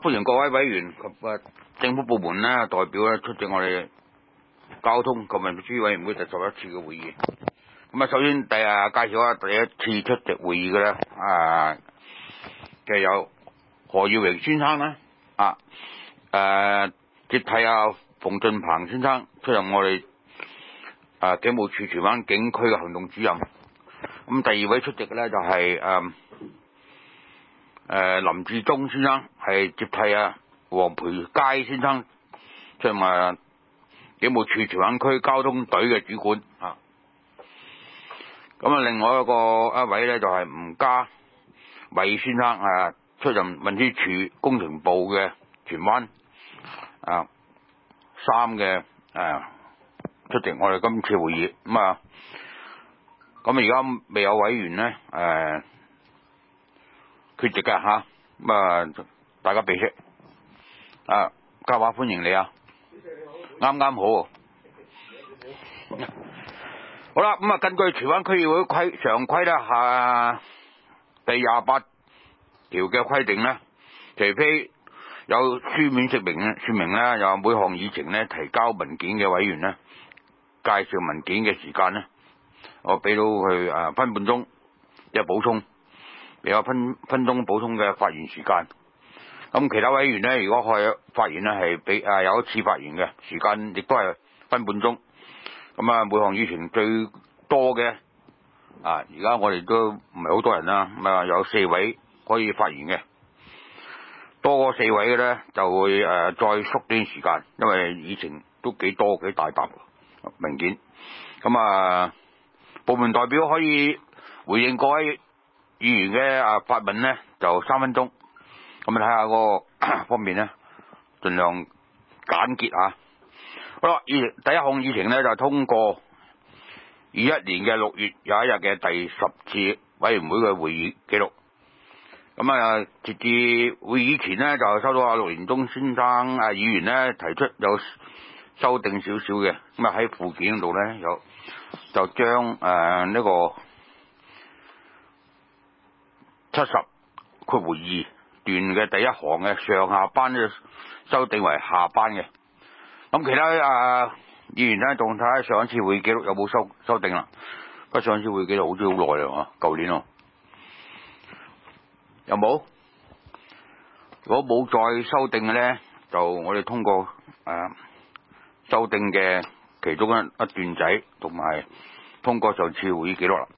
歡迎各位委員及政府部門咧代表咧出席我哋交通及運輸委員會第11次嘅會議。咁首先介紹下第一次出席會議嘅咧嘅有何耀榮先生啦，接替馮俊鵬先生出任我哋警務處荃灣警區嘅行動主任。咁第二位出席嘅咧就係林志忠先生，係接替黃培佳先生出任警務處荃灣區交通隊嘅主管。咁另外一位咧就係吳家偉先生，出任運輸署工程部嘅荃灣3嘅出席我哋今次會議。咁而家未有委員咧缺席嘅吓，大家備悉。嘉華歡迎你啊！啱啱好。好啦，咁根據荃灣區議會常規咧，第28條嘅規定咧，除非有書面說明咧，有每項議程咧提交文件嘅委員咧，介紹文件嘅時間咧，我俾到佢分半鐘，即係補充，有分鐘補充嘅發言時間。咁其他委員咧，如果可以發言咧，係俾有一次發言嘅時間，亦都係分半鐘。咁每項議程最多嘅而家我哋都唔係好多人啦，有4位可以發言嘅，多過4位嘅咧就會再縮短時間，因為議程都幾多幾大沓文件。咁部門代表可以回應各位議員嘅發問咧，就3分鐘。咁睇下個方面咧，盡量簡潔吓。好啦，第一項議程咧就通過21年嘅6月有一日嘅第10次委員會嘅會議記錄。咁截至會議前呢，就收到陸連忠先生議員咧提出有修訂少少嘅。咁喺附件度咧就將呢個70(2)段嘅第一行嘅上下班咧修訂為下班嘅。咁其他議員咧仲睇下上一次會議記錄有冇修訂啦。不過上一次會議記錄好似好耐啦，舊年有冇？如果冇再修訂嘅咧，就我哋通過修訂嘅其中一段仔，同埋通過上次會議記錄啦。